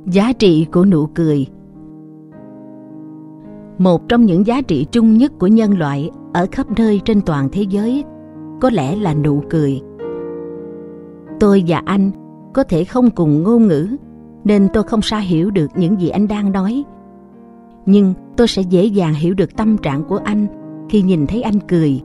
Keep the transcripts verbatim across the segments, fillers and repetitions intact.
Giá trị của nụ cười. Một trong những giá trị chung nhất của nhân loại ở khắp nơi trên toàn thế giới có lẽ là nụ cười. Tôi và anh có thể không cùng ngôn ngữ, nên tôi không sao hiểu được những gì anh đang nói. Nhưng tôi sẽ dễ dàng hiểu được tâm trạng của anh khi nhìn thấy anh cười.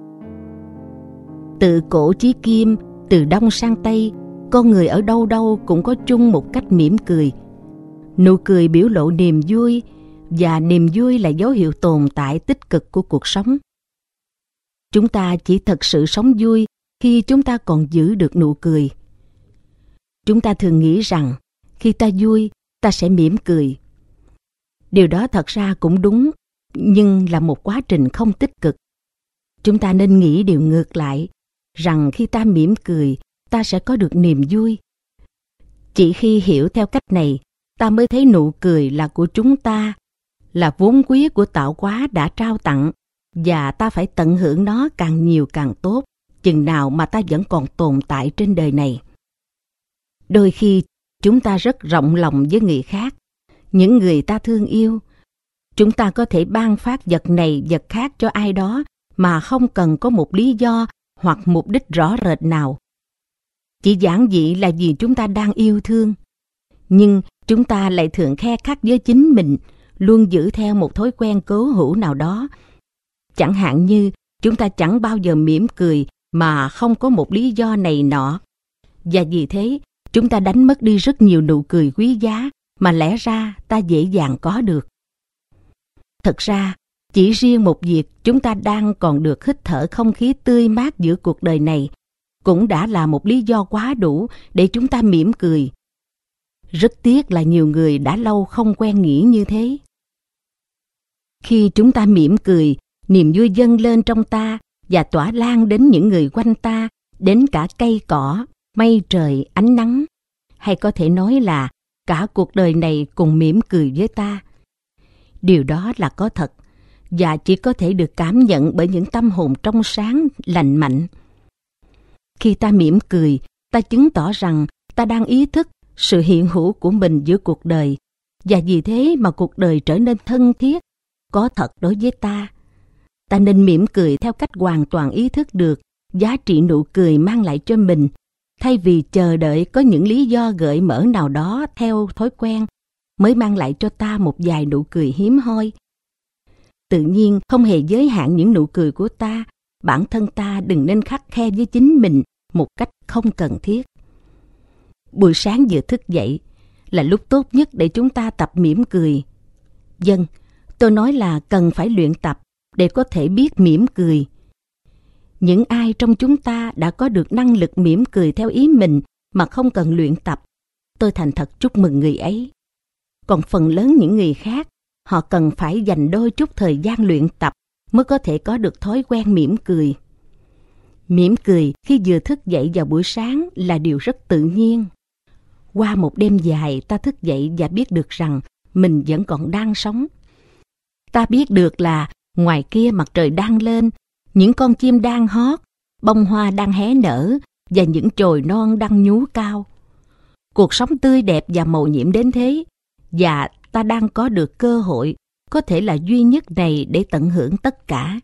Từ cổ chí kim, từ đông sang tây, con người ở đâu đâu cũng có chung một cách mỉm cười. Nụ cười biểu lộ niềm vui, và niềm vui là dấu hiệu tồn tại tích cực của cuộc sống. Chúng ta chỉ thật sự sống vui khi chúng ta còn giữ được nụ cười. Chúng ta thường nghĩ rằng khi ta vui, ta sẽ mỉm cười. Điều đó thật ra cũng đúng, nhưng là một quá trình không tích cực. Chúng ta nên nghĩ điều ngược lại, rằng khi ta mỉm cười, ta sẽ có được niềm vui. Chỉ khi hiểu theo cách này, ta mới thấy nụ cười là của chúng ta, là vốn quý của tạo hóa đã trao tặng, và ta phải tận hưởng nó càng nhiều càng tốt, chừng nào mà ta vẫn còn tồn tại trên đời này. Đôi khi, chúng ta rất rộng lòng với người khác, những người ta thương yêu. Chúng ta có thể ban phát vật này vật khác cho ai đó mà không cần có một lý do hoặc mục đích rõ rệt nào. Chỉ giản dị là vì chúng ta đang yêu thương. Nhưng chúng ta lại thường khe khắt với chính mình, luôn giữ theo một thói quen cố hữu nào đó. Chẳng hạn như chúng ta chẳng bao giờ mỉm cười mà không có một lý do này nọ. Và vì thế, chúng ta đánh mất đi rất nhiều nụ cười quý giá mà lẽ ra ta dễ dàng có được. Thật ra, chỉ riêng một việc chúng ta đang còn được hít thở không khí tươi mát giữa cuộc đời này cũng đã là một lý do quá đủ để chúng ta mỉm cười. Rất tiếc là nhiều người đã lâu không quen nghĩ như thế. Khi chúng ta mỉm cười, niềm vui dâng lên trong ta và tỏa lan đến những người quanh ta, đến cả cây cỏ, mây trời, ánh nắng. Hay có thể nói là cả cuộc đời này cùng mỉm cười với ta. Điều đó là có thật, và chỉ có thể được cảm nhận bởi những tâm hồn trong sáng, lành mạnh. Khi ta mỉm cười, ta chứng tỏ rằng ta đang ý thức sự hiện hữu của mình giữa cuộc đời, và vì thế mà cuộc đời trở nên thân thiết, có thật đối với ta. Ta nên mỉm cười theo cách hoàn toàn ý thức được giá trị nụ cười mang lại cho mình, thay vì chờ đợi có những lý do gợi mở nào đó theo thói quen mới mang lại cho ta một vài nụ cười hiếm hoi. Tự nhiên không hề giới hạn những nụ cười của ta, bản thân ta đừng nên khắt khe với chính mình một cách không cần thiết. Buổi sáng vừa thức dậy là lúc tốt nhất để chúng ta tập mỉm cười. Vâng, tôi nói là cần phải luyện tập để có thể biết mỉm cười. Những ai trong chúng ta đã có được năng lực mỉm cười theo ý mình mà không cần luyện tập, tôi thành thật chúc mừng người ấy. Còn phần lớn những người khác, họ cần phải dành đôi chút thời gian luyện tập mới có thể có được thói quen mỉm cười. Mỉm cười khi vừa thức dậy vào buổi sáng là điều rất tự nhiên. Qua một đêm dài, ta thức dậy và biết được rằng mình vẫn còn đang sống. Ta biết được là ngoài kia mặt trời đang lên, những con chim đang hót, bông hoa đang hé nở và những chồi non đang nhú cao. Cuộc sống tươi đẹp và mầu nhiệm đến thế, và ta đang có được cơ hội, có thể là duy nhất này để tận hưởng tất cả.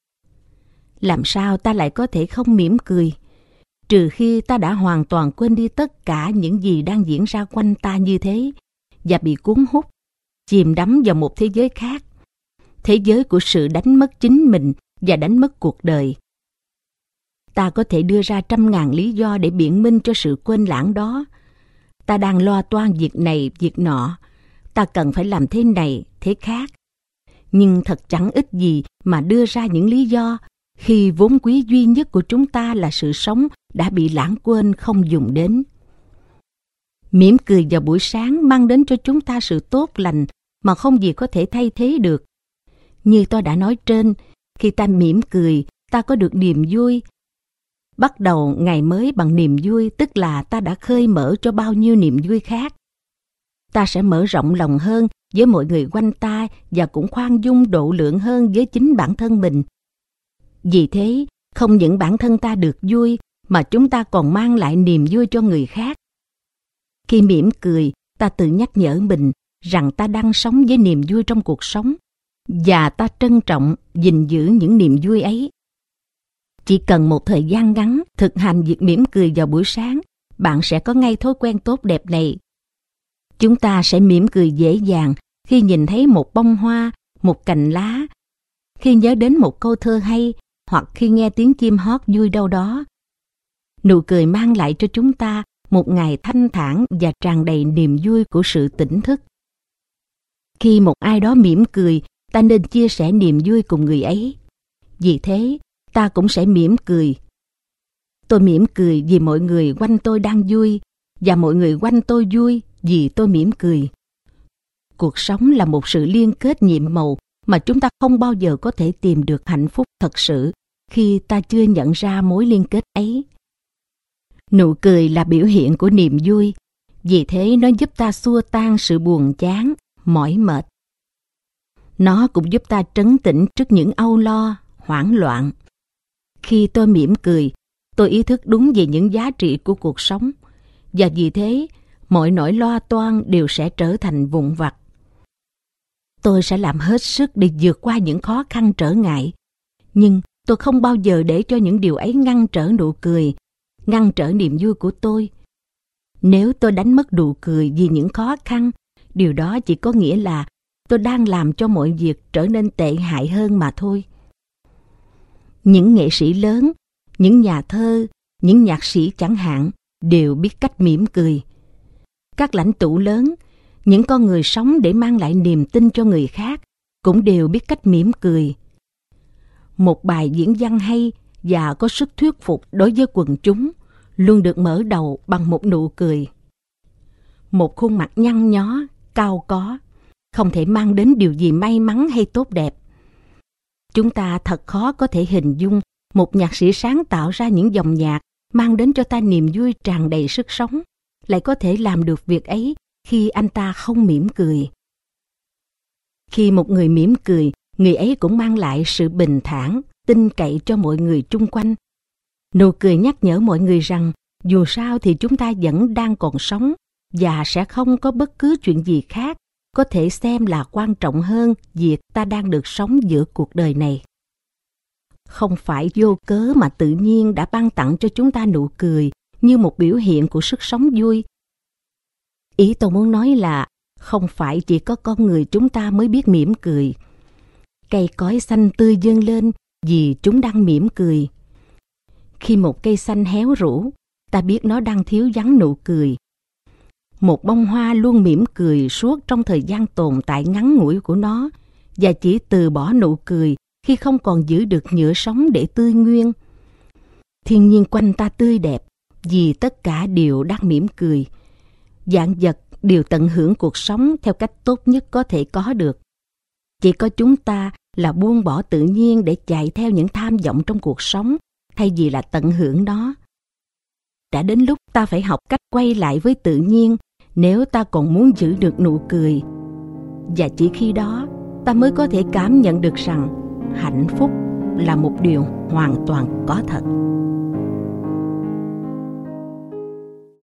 Làm sao ta lại có thể không mỉm cười, trừ khi ta đã hoàn toàn quên đi tất cả những gì đang diễn ra quanh ta như thế, và bị cuốn hút, chìm đắm vào một thế giới khác, thế giới của sự đánh mất chính mình và đánh mất cuộc đời. Ta có thể đưa ra trăm ngàn lý do để biện minh cho sự quên lãng đó. Ta đang lo toan việc này, việc nọ, ta cần phải làm thế này, thế khác. Nhưng thật chẳng ích gì mà đưa ra những lý do khi vốn quý duy nhất của chúng ta là sự sống đã bị lãng quên không dùng đến. Mỉm cười vào buổi sáng mang đến cho chúng ta sự tốt lành mà không gì có thể thay thế được. Như tôi đã nói trên, khi ta mỉm cười, ta có được niềm vui. Bắt đầu ngày mới bằng niềm vui, tức là ta đã khơi mở cho bao nhiêu niềm vui khác. Ta sẽ mở rộng lòng hơn với mọi người quanh ta và cũng khoan dung độ lượng hơn với chính bản thân mình. Vì thế, không những bản thân ta được vui mà chúng ta còn mang lại niềm vui cho người khác. Khi mỉm cười, ta tự nhắc nhở mình rằng ta đang sống với niềm vui trong cuộc sống và ta trân trọng, gìn giữ những niềm vui ấy. Chỉ cần một thời gian ngắn thực hành việc mỉm cười vào buổi sáng, bạn sẽ có ngay thói quen tốt đẹp này. Chúng ta sẽ mỉm cười dễ dàng khi nhìn thấy một bông hoa, một cành lá, khi nhớ đến một câu thơ hay hoặc khi nghe tiếng chim hót vui đâu đó. Nụ cười mang lại cho chúng ta một ngày thanh thản và tràn đầy niềm vui của sự tỉnh thức. Khi một ai đó mỉm cười, ta nên chia sẻ niềm vui cùng người ấy. Vì thế, ta cũng sẽ mỉm cười. Tôi mỉm cười vì mọi người quanh tôi đang vui, và mọi người quanh tôi vui vì tôi mỉm cười. Cuộc sống là một sự liên kết nhiệm màu mà chúng ta không bao giờ có thể tìm được hạnh phúc thật sự khi ta chưa nhận ra mối liên kết ấy. Nụ cười là biểu hiện của niềm vui, vì thế nó giúp ta xua tan sự buồn chán, mỏi mệt. Nó cũng giúp ta trấn tĩnh trước những âu lo, hoảng loạn. Khi tôi mỉm cười, tôi ý thức đúng về những giá trị của cuộc sống, và vì thế, mọi nỗi lo toan đều sẽ trở thành vụn vặt. Tôi sẽ làm hết sức để vượt qua những khó khăn trở ngại, nhưng tôi không bao giờ để cho những điều ấy ngăn trở nụ cười, ngăn trở niềm vui của tôi. Nếu tôi đánh mất nụ cười vì những khó khăn, điều đó chỉ có nghĩa là tôi đang làm cho mọi việc trở nên tệ hại hơn mà thôi. Những nghệ sĩ lớn, những nhà thơ, những nhạc sĩ chẳng hạn đều biết cách mỉm cười. Các lãnh tụ lớn, những con người sống để mang lại niềm tin cho người khác cũng đều biết cách mỉm cười. Một bài diễn văn hay và có sức thuyết phục đối với quần chúng luôn được mở đầu bằng một nụ cười. Một khuôn mặt nhăn nhó, cao có, không thể mang đến điều gì may mắn hay tốt đẹp. Chúng ta thật khó có thể hình dung một nhạc sĩ sáng tạo ra những dòng nhạc mang đến cho ta niềm vui tràn đầy sức sống, lại có thể làm được việc ấy khi anh ta không mỉm cười. Khi một người mỉm cười, người ấy cũng mang lại sự bình thản, tin cậy cho mọi người chung quanh. Nụ cười nhắc nhở mọi người rằng dù sao thì chúng ta vẫn đang còn sống và sẽ không có bất cứ chuyện gì khác có thể xem là quan trọng hơn việc ta đang được sống giữa cuộc đời này. Không phải vô cớ mà tự nhiên đã ban tặng cho chúng ta nụ cười như một biểu hiện của sức sống vui. Ý tôi muốn nói là không phải chỉ có con người chúng ta mới biết mỉm cười. Cây cối xanh tươi vươn lên vì chúng đang mỉm cười. Khi một cây xanh héo rũ, ta biết nó đang thiếu vắng nụ cười. Một bông hoa luôn mỉm cười suốt trong thời gian tồn tại ngắn ngủi của nó và chỉ từ bỏ nụ cười khi không còn giữ được nhựa sống để tươi nguyên. Thiên nhiên quanh ta tươi đẹp vì tất cả đều đang mỉm cười. Vạn vật đều tận hưởng cuộc sống theo cách tốt nhất có thể có được. Chỉ có chúng ta là buông bỏ tự nhiên để chạy theo những tham vọng trong cuộc sống thay vì là tận hưởng nó. Đã đến lúc ta phải học cách quay lại với tự nhiên nếu ta còn muốn giữ được nụ cười. Và chỉ khi đó ta mới có thể cảm nhận được rằng hạnh phúc là một điều hoàn toàn có thật.